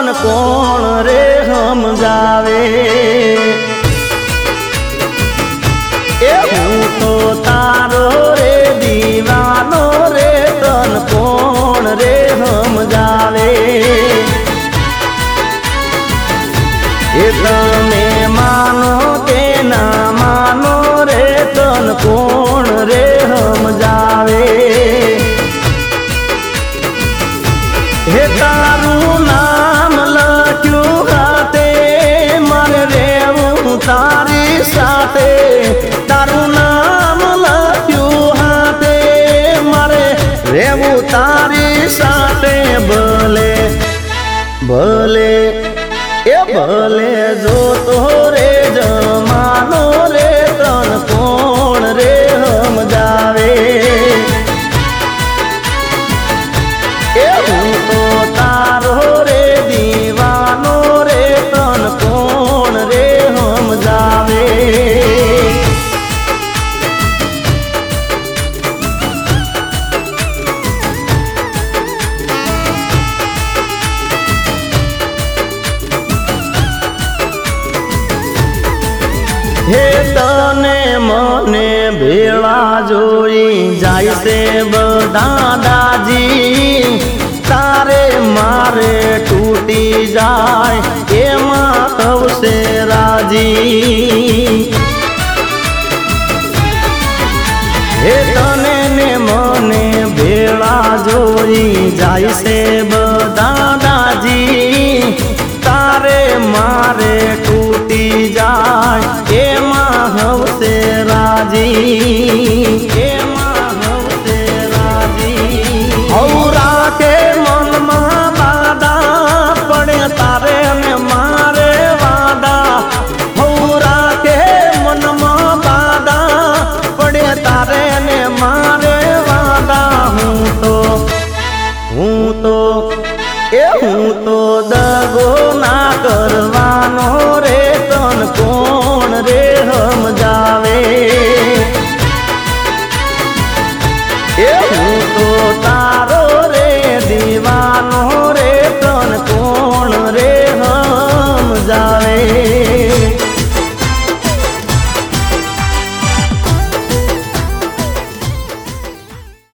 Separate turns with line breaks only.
તન કોણ રે સમજાવે એ હું તો તારો રે દીવાનો રે તન કોણ રે સમજાવે એ તમે માનો કે ના માનો રે તન કોણ રે સમજાવે હે તારું નામ લખ્યું હાથે મારે રેવું તારી સાથે તારું નામ લખ્યું હાથે મારે રેવું તારી સાથે ભલે ભલે એ ભલે જોતો રે જમાનો રે તન કોણ રે સમજાવે એ હું તો તારો રે દીવાનો રે તન કોણ રે સમજાવે હે તને મને ભેળા જોઈ જાય છે બધા દાજી તારે મારે તૂટી જાય એમાં થવશે રાજી હે તને ને મને ભેળા જોઈ જાય છે બધા દાજી તારે મારે તૂટી જાય એમાં હવશે રાજી એમાં હવશે રાજી હવ રાખે મનમાં બાદા પડે તારે ને મારે વાદા હવ રાખે મનમાં બાદા પડે તારે ને મારે વાદા હું તો